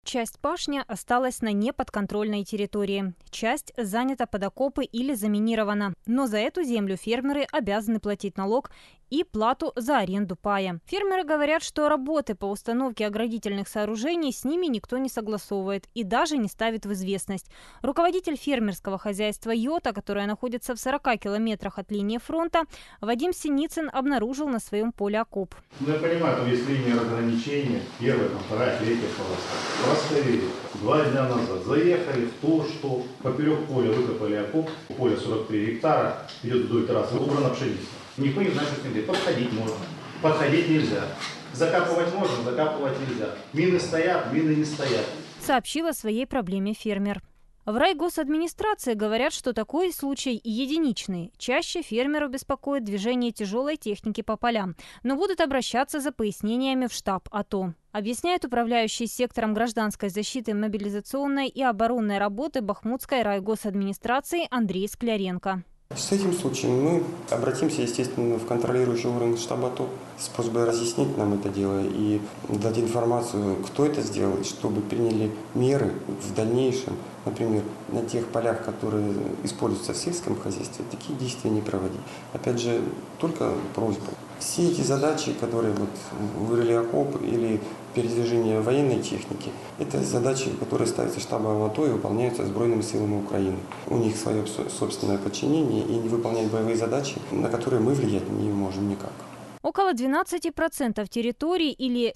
Часть пашни осталась на неподконтрольной территории. Часть занята под окопы или заминирована. Но за эту землю фермеры обязаны платить налог и плату за аренду пая. Фермеры говорят, что работы по установке оградительных сооружений с ними никто не согласовывает и даже не ставит в известность. Руководитель фермерского хозяйства «Йота», которое находится в 40 километрах от линии фронта, Вадим Синицын обнаружил на своем поле окоп. Я понимаю, там есть линия разграничения, первая, вторая, третья полоса. Расстояли 2 дня назад, заехали в то, что поперек поля выкопали окоп, поле 43 гектара, идет вдоль трассы, убрана пшеница. Никто не знает, что с ним делать. Подходить можно, подходить нельзя. Закапывать можно, закапывать нельзя. Мины стоят, мины не стоят. Сообщил о своей проблеме фермер. В райгосадминистрации говорят, что такой случай единичный. Чаще фермеров беспокоит движение тяжелой техники по полям, но будут обращаться за пояснениями в штаб АТО. Объясняет управляющий сектором гражданской защиты, мобилизационной и оборонной работы Бахмутской райгосадминистрации Андрей Скляренко. С этим случаем мы обратимся, естественно, в контролирующий орган штаба АТО с просьбой разъяснить нам это дело и дать информацию, кто это сделал, чтобы приняли меры в дальнейшем. Например, на тех полях, которые используются в сельском хозяйстве, такие действия не проводить. Опять же, только просьба. Все эти задачи, которые вырыли окоп или передвижение военной техники, это задачи, которые ставятся штабом АТО и выполняются Сбройными силами Украины. У них свое собственное подчинение и не выполняют боевые задачи, на которые мы влиять не можем никак. Около 12% территорий или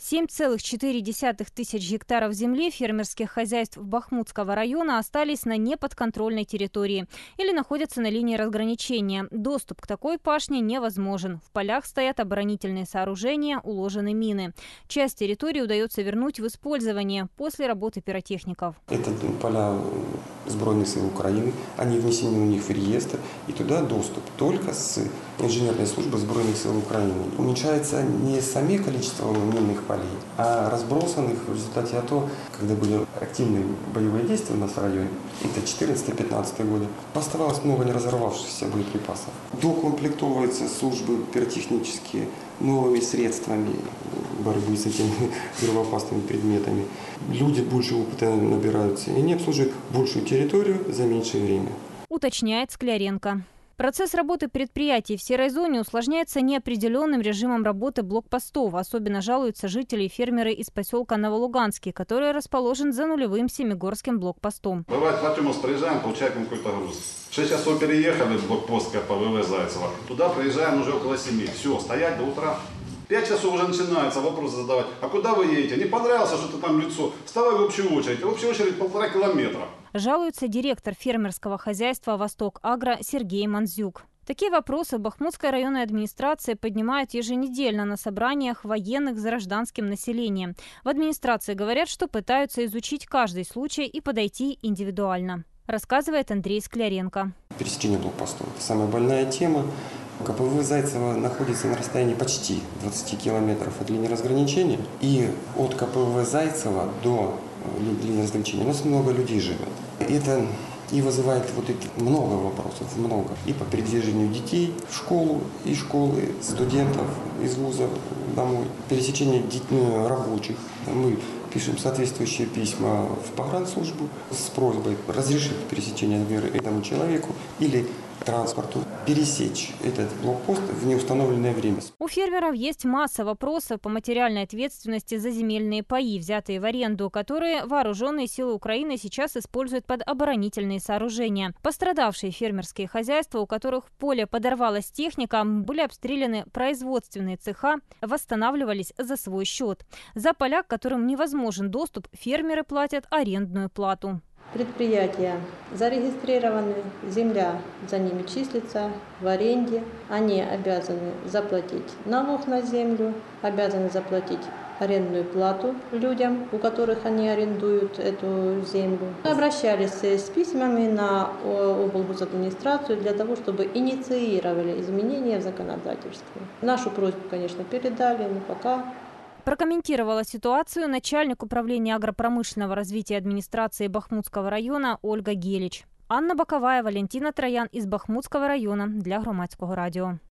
7,4 тысяч гектаров земли фермерских хозяйств Бахмутского района остались на неподконтрольной территории или находятся на линии разграничения. Доступ к такой пашне невозможен. В полях стоят оборонительные сооружения, уложены мины. Часть территории удается вернуть в использование после работы пиротехников. Это поля Сбройных сил Украины, они внесены у них в реестр, и туда доступ только с инженерной службы Сбройных сил Украины. Уменьшается не сами количество минных полей, а разбросанных в результате АТО, когда были активные боевые действия у нас в районе, это 14-15 годы, оставалось много не разорвавшихся боеприпасов. Докомплектовываются службы пиротехнические новыми средствами борьбы с этими взрывоопасными предметами. Люди больше опыта набираются, и они обслуживают большую территорию за меньшее время. Уточняет Скляренко. Процесс работы предприятий в серой зоне усложняется неопределенным режимом работы блокпостов. Особенно жалуются жители и фермеры из поселка Новолуганский, который расположен за нулевым Семигорским блокпостом. Бывает, в Артемовск приезжаем, получаем какой-то груз. В 6 часов переехали в блокпост КПВВ Зайцева. Туда приезжаем уже около 7. Все, стоять до утра. 5 часов уже начинается вопросы задавать. А куда вы едете? Не понравилось что-то там лицо? Вставай в общую очередь. В общую очередь 1,5 километра. Жалуется директор фермерского хозяйства «Восток-Агро» Сергей Манзюк. Такие вопросы Бахмутской районной администрации поднимают еженедельно на собраниях военных с гражданским населением. В администрации говорят, что пытаются изучить каждый случай и подойти индивидуально. Рассказывает Андрей Скляренко. Пересечение блокпостов – это самая больная тема. КПВВ Зайцева находится на расстоянии почти 20 километров от линии разграничения. И от КПВВ Зайцева до линии разграничения у нас много людей живет. Это и вызывает много вопросов, много. И по передвижению детей в школу, из школы, студентов из вузов домой. Пересечение рабочих. Мы пишем соответствующие письма в погранслужбу с просьбой разрешить пересечение, например, этому человеку или транспорту пересечь этот блокпост в неустановленное время. У фермеров есть масса вопросов по материальной ответственности за земельные паи, взятые в аренду, которые вооруженные силы Украины сейчас используют под оборонительные сооружения. Пострадавшие фермерские хозяйства, у которых в поле подорвалась техника, были обстреляны производственные цеха, восстанавливались за свой счет. За поля, к которым невозможен доступ, фермеры платят арендную плату. Предприятия зарегистрированы, земля за ними числится в аренде. Они обязаны заплатить налог на землю, обязаны заплатить арендную плату людям, у которых они арендуют эту землю. Мы обращались с письмами на облгосадминистрацию для того, чтобы инициировали изменения в законодательстве. Нашу просьбу, конечно, передали, но пока... Прокомментировала ситуацию начальник управления агропромышленного развития администрации Бахмутского района Ольга Гелич. Анна Боковая, Валентина Троян из Бахмутского района для Громадського радіо.